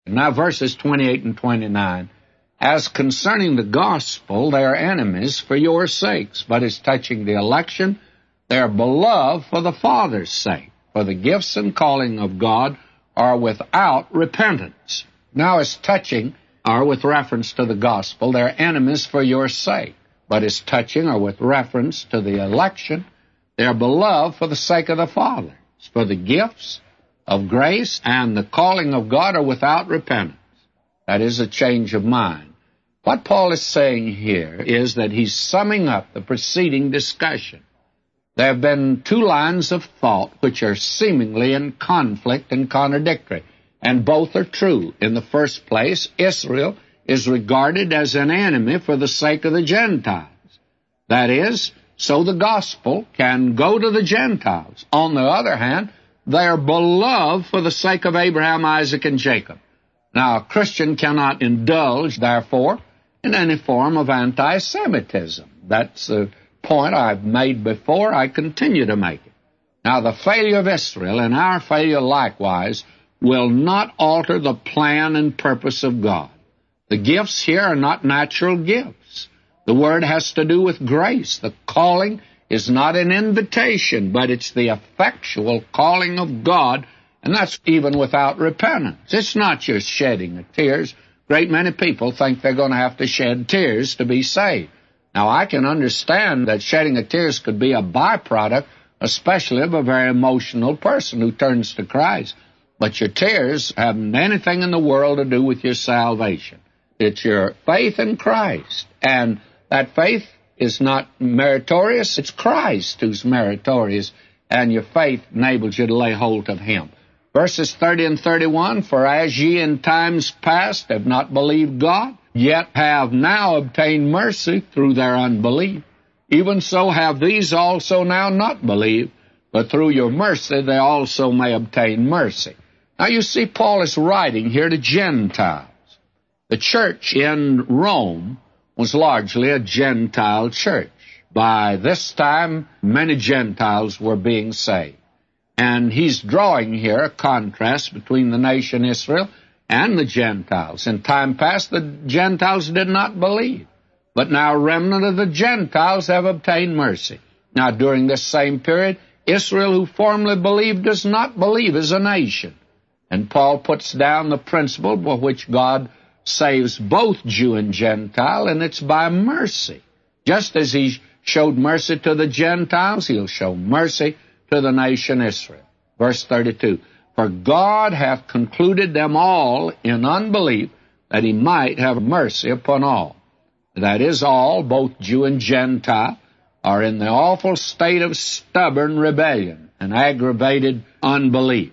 Now verses 28 and 29. As concerning the gospel, they are enemies for your sakes, but as touching the election, they are beloved for the Father's sake. For the gifts and calling of God are without repentance. Now as touching or with reference to the gospel, they are enemies for your sake. But as touching or with reference to the election, they are beloved for the sake of the Father. For the gifts of grace and the calling of God are without repentance. That is a change of mind. What Paul is saying here is that he's summing up the preceding discussion. There have been two lines of thought which are seemingly in conflict and contradictory, and both are true. In the first place, Israel is regarded as an enemy for the sake of the Gentiles. That is, so the gospel can go to the Gentiles. On the other hand, they are beloved for the sake of Abraham, Isaac, and Jacob. Now, a Christian cannot indulge, therefore, in any form of anti-Semitism. That's a point I've made before. I continue to make it. Now, the failure of Israel and our failure likewise will not alter the plan and purpose of God. The gifts here are not natural gifts. The word has to do with grace. The calling is not an invitation, but it's the effectual calling of God, and that's even without repentance. It's not just shedding of tears. Great many people think they're going to have to shed tears to be saved. Now, I can understand that shedding of tears could be a byproduct, especially of a very emotional person who turns to Christ. But your tears haven't anything in the world to do with your salvation. It's your faith in Christ. And that faith is not meritorious. It's Christ who's meritorious, and your faith enables you to lay hold of Him. Verses 30 and 31, For as ye in times past have not believed God, yet have now obtained mercy through their unbelief, even so have these also now not believed, but through your mercy they also may obtain mercy. Now you see, Paul is writing here to Gentiles. The church in Rome was largely a Gentile church. By this time, many Gentiles were being saved. And he's drawing here a contrast between the nation Israel and the Gentiles. In time past, the Gentiles did not believe, but now a remnant of the Gentiles have obtained mercy. Now, during this same period, Israel, who formerly believed, does not believe as a nation. And Paul puts down the principle by which God saves both Jew and Gentile, and it's by mercy. Just as he showed mercy to the Gentiles, he'll show mercy to the nation Israel. Verse 32, For God hath concluded them all in unbelief, that he might have mercy upon all. That is, all, both Jew and Gentile, are in the awful state of stubborn rebellion and aggravated unbelief.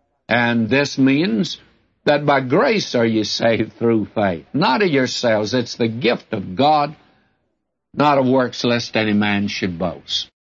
And this means that by grace are ye saved through faith, not of yourselves. It's the gift of God, not of works, lest any man should boast.